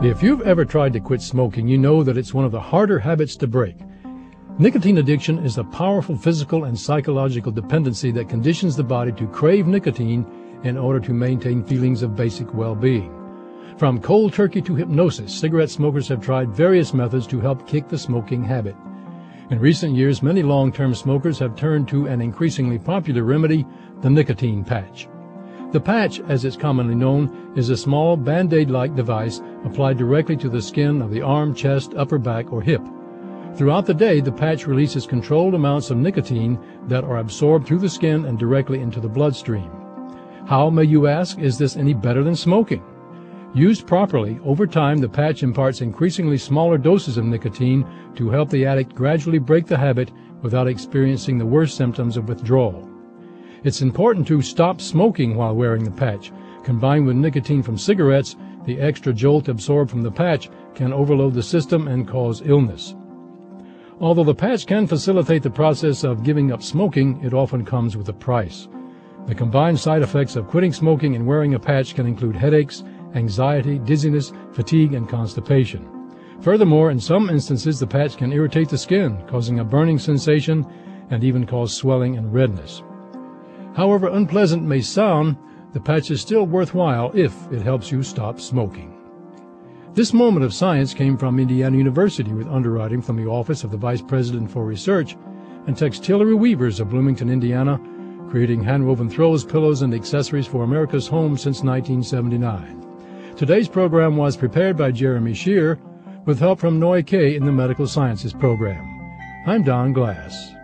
If you've ever tried to quit smoking, you know that it's one of the harder habits to break. Nicotine addiction is a powerful physical and psychological dependency that conditions the body to crave nicotine in order to maintain feelings of basic well-being. From cold turkey to hypnosis, cigarette smokers have tried various methods to help kick the smoking habit. In recent years, many long-term smokers have turned to an increasingly popular remedy, the nicotine patch. The patch, as it's commonly known, is a small Band-Aid-like device applied directly to the skin of the arm, chest, upper back, or hip. Throughout the day, the patch releases controlled amounts of nicotine that are absorbed through the skin and directly into the bloodstream. How, may you ask, is this any better than smoking? Used properly, over time the patch imparts increasingly smaller doses of nicotine to help the addict gradually break the habit without experiencing the worst symptoms of withdrawal. It's important to stop smoking while wearing the patch. Combined with nicotine from cigarettes, the extra jolt absorbed from the patch can overload the system and cause illness. Although the patch can facilitate the process of giving up smoking, it often comes with a price. The combined side effects of quitting smoking and wearing a patch can include headaches, anxiety, dizziness, fatigue, and constipation. Furthermore, in some instances, the patch can irritate the skin, causing a burning sensation and even cause swelling and redness. However unpleasant it may sound, the patch is still worthwhile if it helps you stop smoking. This moment of science came from Indiana University with underwriting from the Office of the Vice President for Research and Textillery Weavers of Bloomington, Indiana, creating hand-woven throws, pillows, and accessories for America's homes since 1979. Today's program was prepared by Jeremy Shear with help from Noy Kay in the Medical Sciences program. I'm Don Glass.